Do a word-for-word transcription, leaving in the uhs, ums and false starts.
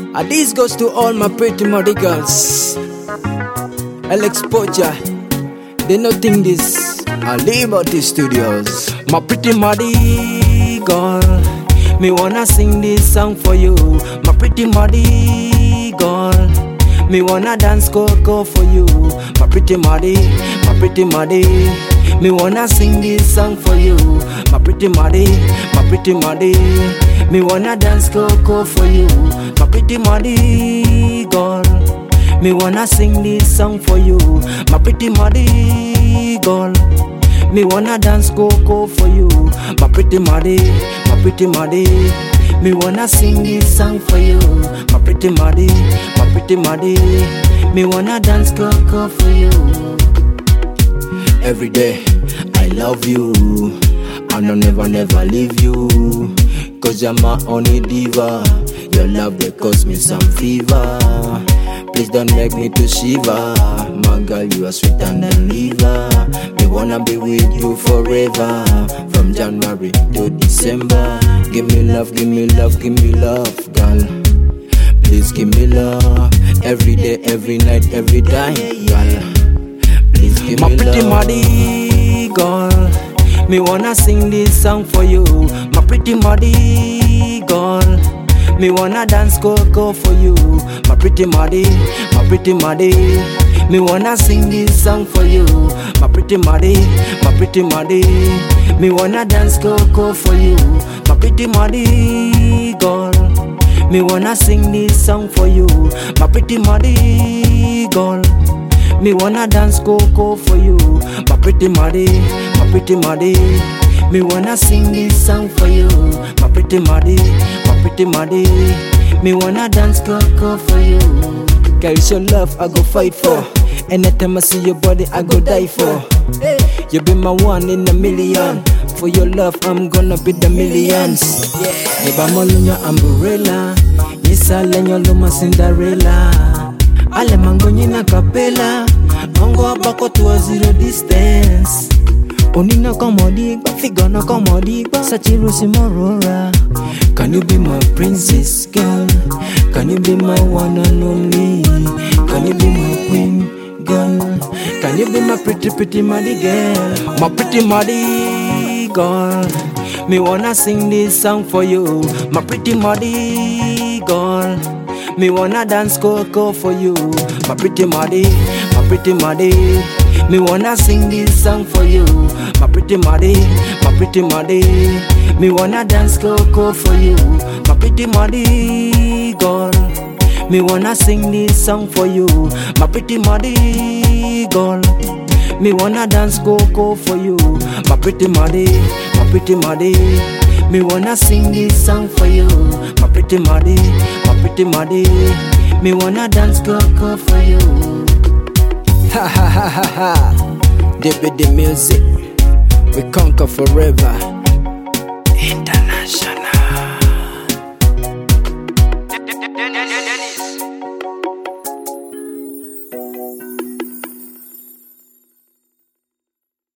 And this goes to all my pretty muddy girls. Alex Pocha, they no think this. I Liberty Studios. My pretty muddy girl, me wanna sing this song for you. My pretty muddy girl, me wanna dance coco for you. My pretty muddy, my pretty muddy, me wanna sing this song for you. My pretty muddy, my pretty muddy, me wanna dance coco for you. My pretty muddy girl, me wanna sing this song for you. My pretty muddy girl, me wanna dance coco for you. My pretty muddy, my pretty muddy, me wanna sing this song for you. My pretty muddy, my pretty muddy, me wanna dance coco for you. Every day I love you, and I'll never never leave you. Cause you're my only diva. Your love that caused me some fever. Please don't make me to shiver. My girl, you are sweet and I liver. Me wanna be with you forever. From January to December. Give me love, give me love, give me love, girl. Please give me love. Every day, every night, every time, girl. Please give me love. My pretty muddy girl, me wanna sing this song for you. My pretty muddy girl, me wanna dance coco for you. My pretty muddy, my pretty muddy, me wanna sing this song for you. My pretty muddy, my pretty muddy, me wanna dance coco for you. My pretty muddy girl, me wanna sing this song for you. My pretty muddy girl, me wanna dance coco for you. My pretty muddy, my pretty muddy, me wanna sing this song for you. My pretty muddy, my pretty muddy, me wanna dance coco for you. Girl, it's your love I go fight for. Anytime I see your body I go die for. You be my one in a million. For your love I'm gonna be the millions. Iba mo lunya umbrella, Yisa lenyo luma Cinderella. Ale mango nyina kapela, Ongo abako to a zero distance. Oni no komodiba, figo no komodiba, Sachiru Simorora. Can you be my princess girl? Can you be my one and only? Can you be my queen girl? Can you be my pretty pretty muddy girl? My pretty muddy girl, me wanna sing this song for you. My pretty muddy girl, me wanna dance coco for you. My pretty muddy, my pretty muddy, me wanna sing this song for you. My pretty muddy, my pretty muddy, me wanna dance coco for you. My pretty muddy girl, me wanna sing this song for you. My pretty muddy girl, me wanna dance coco for you. My pretty muddy, my pretty muddy, me wanna sing this song for you. My pretty muddy, my pretty muddy, me wanna dance coco for you. Ha ha ha ha ha. D B D music, we conquer forever. International.